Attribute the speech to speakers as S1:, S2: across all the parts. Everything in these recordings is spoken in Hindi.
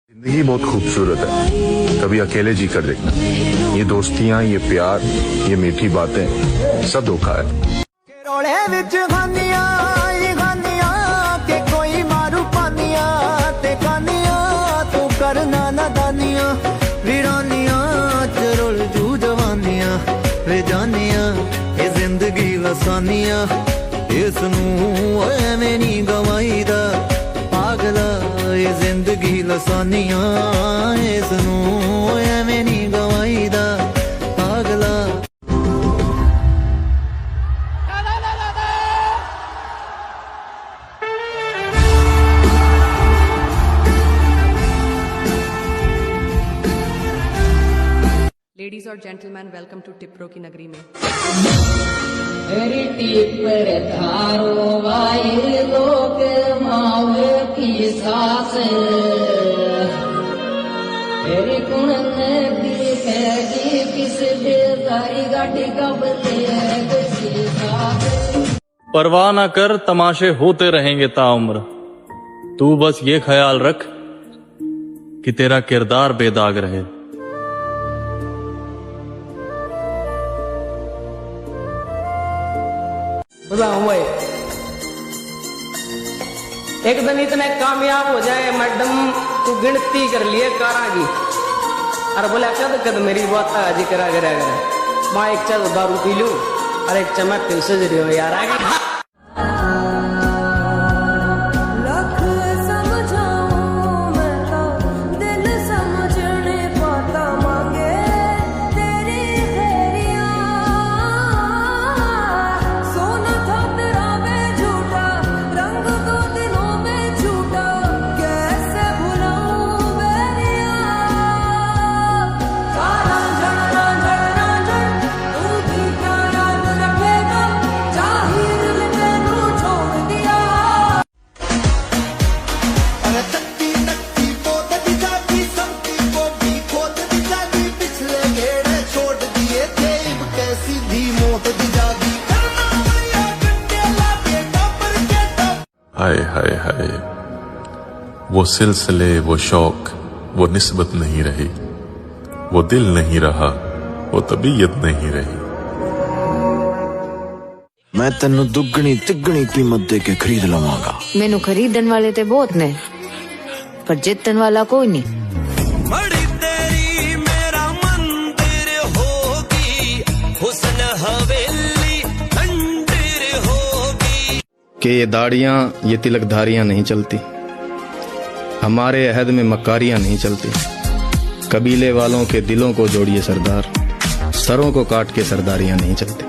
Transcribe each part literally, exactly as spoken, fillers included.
S1: जिंदगी बहुत खूबसूरत है, कभी अकेले जी कर देखना। ये दोस्तियां, ये प्यार, ये मीठी बातें सब धोखा है।
S2: रोले विच खानियां ये खानियां के कोई मारू पानियां ते कानियां तू करना ना दानियां वीरानियां चरोल जू जवानियां वे जानियां ये जिंदगी लसानियां इस नूं एवें नी गवाईदा पागला ये जिंदगी लसानियां इस नूं एवें नी गवाईदा पागला।
S3: लेडीज और जेंटलमैन, वेलकम टू टिप्रो की नगरी में।
S4: टिपर थारो वाये लोक माव की सास तेरे कुण नदी फैगी किस बेदारी गाड़ी कबले किसी सास।
S5: परवाह ना कर, तमाशे होते रहेंगे ताउम्र। तू बस ये ख्याल रख कि तेरा किरदार बेदाग रहे।
S6: भाई एक दिन इतने कामयाब हो जाए मैडम तू गिनती कर लिए कारा की अरे बोला कद कद मेरी बात आज करा करा करे माँ एक चल दारू पी लूं और एक चम्मच फिर से जरियो यार आगे।
S7: हाय हाय हाय, वो सिलसिले, वो शौक, वो निस्बत नहीं रही, वो दिल नहीं रहा, वो तबीयत नहीं रही।
S2: मैं तेनू दुगनी तिगनी कीमत दे के खरीद लवांगा।
S8: मैनू खरीदन वाले ते बहुत ने पर जितन वाला कोई नहीं।
S2: बड़ी तेरी मेरा मंदिर होगी, हुस्न हवेली मंदिर होगी।
S9: कि ये दाढ़ियां, ये तिलकधारियां नहीं चलती, हमारे अहद में मक्कारियां नहीं चलती। कबीले वालों के दिलों को जोड़िए सरदार, सरों को काट के सरदारियां नहीं चलती।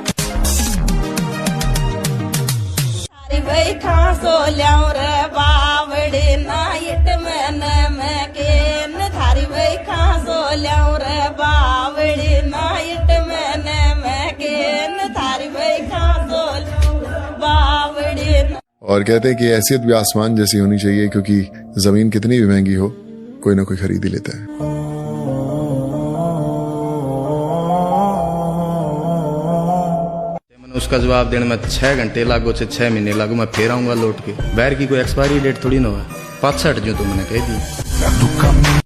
S10: और कहते हैं कि हैसियत भी आसमान जैसी होनी चाहिए, क्योंकि जमीन कितनी भी महंगी हो कोई ना कोई खरीद ही लेता है।
S9: मैंने उसका जवाब देने में छह घंटे लागो से छह महीने लागो, मैं फेर आऊंगा लौट के। बैर की कोई एक्सपायरी डेट थोड़ी ना हो, पाँच साठ जो तो मैंने कह दी।